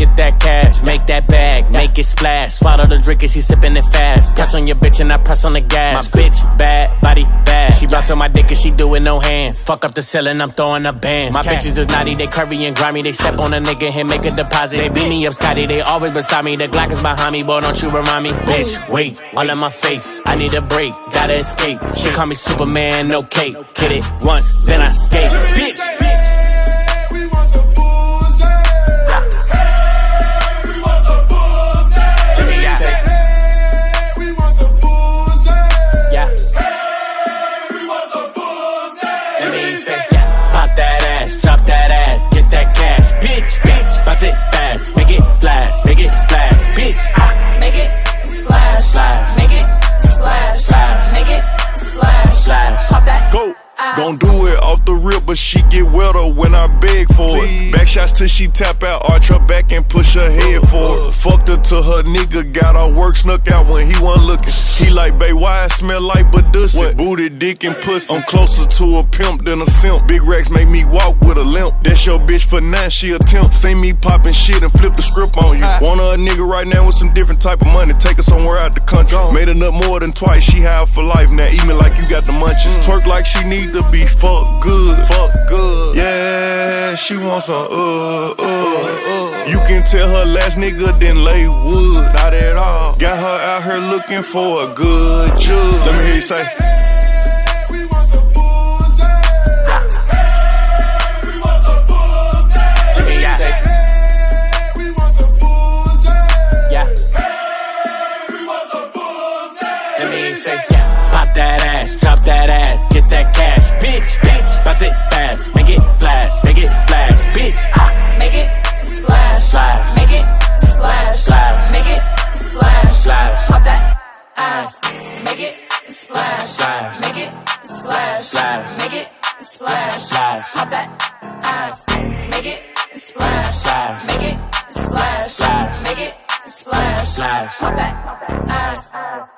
get that cash. Make that bag, make it splash. Swallow the drink and she sippin' it fast. Press on your bitch and I press on the gas. My bitch bad, body bad. She bounce on my dick and she do it no hands. Fuck up the ceiling, I'm throwing up bands. My bitches is naughty, they curvy and grimy. They step on a nigga and make a deposit. They beat me up, Scotty, they always beside me. The Glock is behind me, boy, don't you remind me. Bitch, wait, all in my face. I need a break, gotta escape. She call me Superman, no cape. Hit it once, then I skate. Bitch. Pop that ass, drop that ass, get that cash, bitch, bounce it fast, make it splash, bitch, make it splash, make it splash, make it splash, pop that. Go. Gon' do it off the rip, but she get wetter when I beg for it. Back shots till she tap out, arch her back and push her head forward. Fucked her till her nigga got her work snuck out when he wasn't looking. He like, babe, why it smell like Badussy? Booty, dick, and pussy. I'm closer to a pimp than a simp. Big racks make me walk with a limp. That's your bitch for 9, she a temp. See me poppin' shit and flip the script on you. Want her a nigga right now with some different type of money. Take her somewhere out the country. Made her nut more than twice, she high for life. Now eat me like you got the munchies. Twerk like she need to be fuck good. Yeah, she wants some You can tell her last nigga didn't lay wood. Not at all. Got her out here looking for a good judge. Let me hear you say. We want some booze. We want some booze. Let me hear you say. We want some booze. Yeah. We want some booze. Let me hear you say. Pop that ass, drop that ass, get that cash, bitch, bounce it fast, make it splash, bitch, make it splash, make it splash, make it splash, pop that ass, make it splash, make it splash, make it splash, pop that ass, make it splash, make it splash, make it splash, pop that ass.